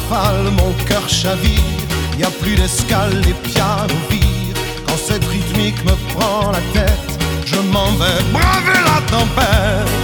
rafale, mon cœur chavire. Y a plus d'escale, les pianos virent. Quand cette rythmique me prend la tête, je m'en vais braver la tempête.